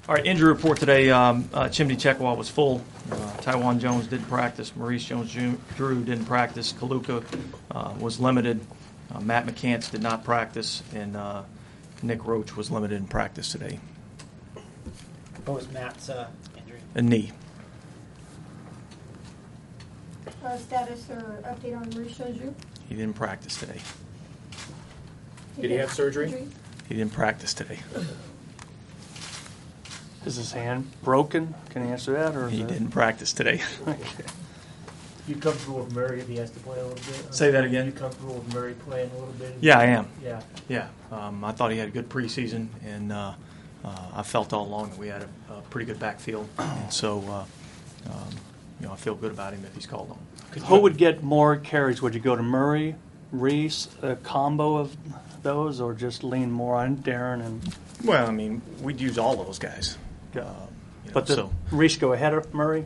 All right, injury report today. Chimney Chekwa was full. Taiwan Jones didn't practice. Maurice Jones-Drew didn't practice. Kaluka was limited. Matt McCants did not practice. And Nick Roach was limited in practice today. What was Matt's injury? A knee. Status or update on Maurice Jones-Drew? He didn't practice today. Did he have surgery? He didn't practice today. Is his hand broken? Can he answer that? Or He didn't practice today. Okay. You comfortable with Murray if he has to play a little bit? Say that again? You comfortable with Murray playing a little bit? Yeah, I am. Yeah. Yeah. I thought he had a good preseason, and I felt all along that we had a pretty good backfield. And so, I feel good about him if he's called on. Who would get more carries? Would you go to Murray, Reese, a combo of those, or just lean more on Darren? And Well, I mean, we'd use all those guys. but did Reese go ahead of Murray?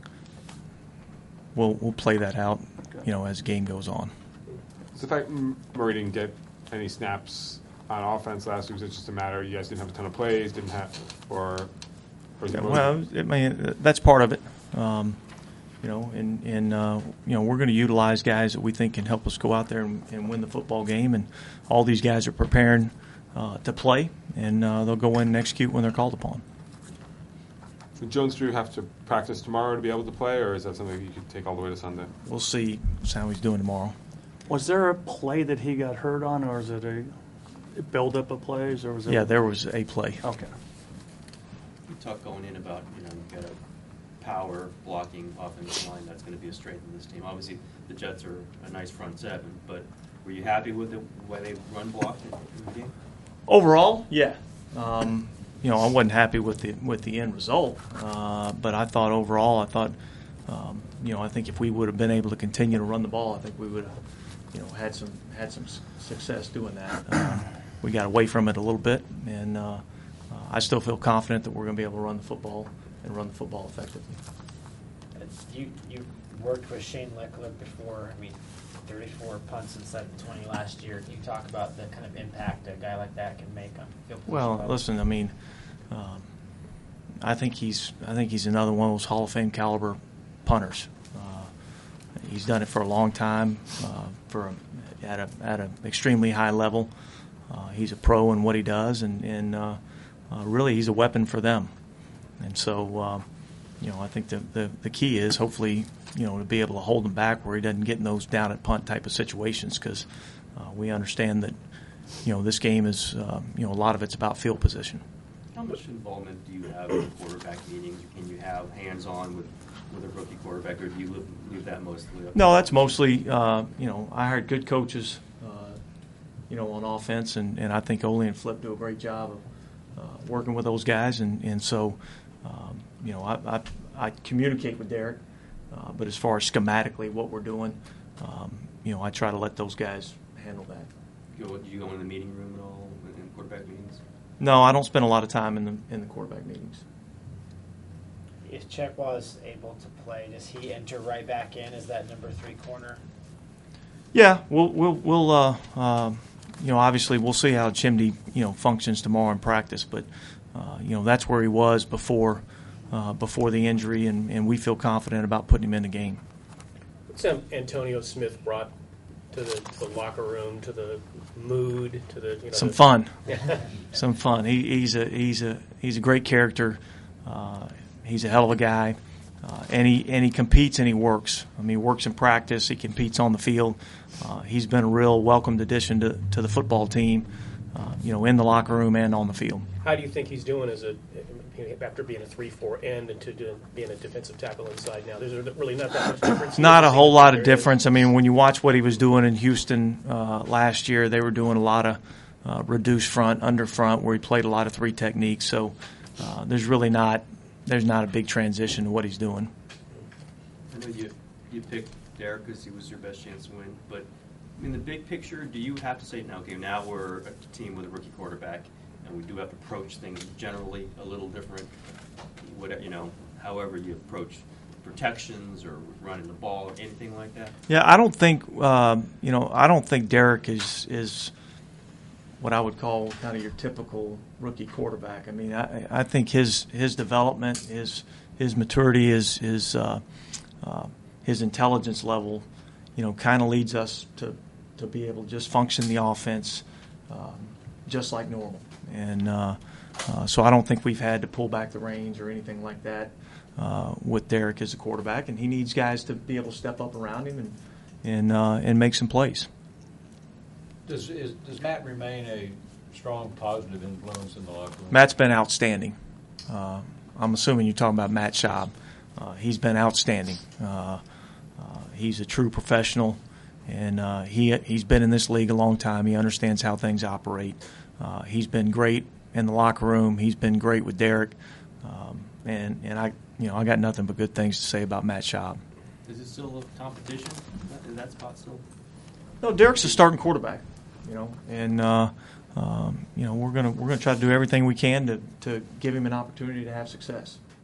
We'll play that out, as the game goes on. So the fact Murray didn't get any snaps on offense last week, was it just a matter you guys didn't have a ton of plays, or Well, I mean, that's part of it. We're going to utilize guys that we think can help us go out there and win the football game, and all these guys are preparing to play, and they'll go in and execute when they're called upon. Would Jones-Drew have to practice tomorrow to be able to play, or is that something you could take all the way to Sunday? We'll see how he's doing tomorrow. Was there a play that he got hurt on, or is it a build-up of plays, or was it? Yeah, there was a play. Okay. You talk going in about, you've got a power blocking offensive line that's going to be a strength of this team. Obviously, the Jets are a nice front seven, but were you happy with the way they run blocked in the game? Overall, yeah. I wasn't happy with the end result, but I thought overall, I think if we would have been able to continue to run the ball, I think we would have, had some success doing that. We got away from it a little bit, and I still feel confident that we're going to be able to run the football and run the football effectively. You worked with Shane Leckler before. 34 punts inside the 20 last year. Can you talk about the kind of impact a guy like that can make on field position? Well, listen, I think he's another one of those Hall of Fame caliber punters. He's done it for a long time, at an extremely high level. He's a pro in what he does, and really he's a weapon for them. And so, I think the key is hopefully, to be able to hold him back where he doesn't get in those down at punt type of situations, because we understand that, this game is, a lot of it's about field position. How much involvement do you have in quarterback meetings? Can you have hands-on with a rookie quarterback, or do you leave that mostly up? No, that's mostly, I hired good coaches, on offense, and I think Ole and Flip do a great job of working with those guys, and so, I communicate with Derek, but as far as schematically what we're doing, I try to let those guys handle that. Do you go in the meeting room at all in quarterback meetings? No, I don't spend a lot of time in the quarterback meetings. If Chekwa is able to play, does he enter right back in as that number 3 corner? Yeah, we'll obviously we'll see how Chimney functions tomorrow in practice, but that's where he was before the injury, and we feel confident about putting him in the game. What's Antonio Smith brought to the locker room, to the mood, to the some fun, some fun. He's a great character. He's a hell of a guy, and he competes and he works. He works in practice. He competes on the field. He's been a real welcomed addition to the football team, in the locker room and on the field. How do you think he's doing after being a 3-4 end and being a defensive tackle inside now? There's really not that much difference. Not a whole lot of difference. When you watch what he was doing in Houston last year, they were doing a lot of reduced front, under front, where he played a lot of 3 techniques. So there's not a big transition to what he's doing. I know you picked Derek because he was your best chance to win, but in the big picture, do you have to say, now we're a team with a rookie quarterback, and we do have to approach things generally a little different, however you approach protections or running the ball or anything like that? Yeah, I don't think Derek is what I would call kind of your typical rookie quarterback. I mean, I think his development, his maturity, his intelligence level, kind of leads us to be able to just function the offense just like normal. And so I don't think we've had to pull back the reins or anything like that with Derek as a quarterback. And he needs guys to be able to step up around him and make some plays. Does Matt remain a strong positive influence in the locker room? Matt's been outstanding. I'm assuming you're talking about Matt Schaub. He's been outstanding. He's a true professional, and he's been in this league a long time. He understands how things operate. He's been great in the locker room. He's been great with Derek, and I got nothing but good things to say about Matt Schaub. Is it still a competition in that spot still? No, Derek's a starting quarterback, and we're gonna try to do everything we can to give him an opportunity to have success.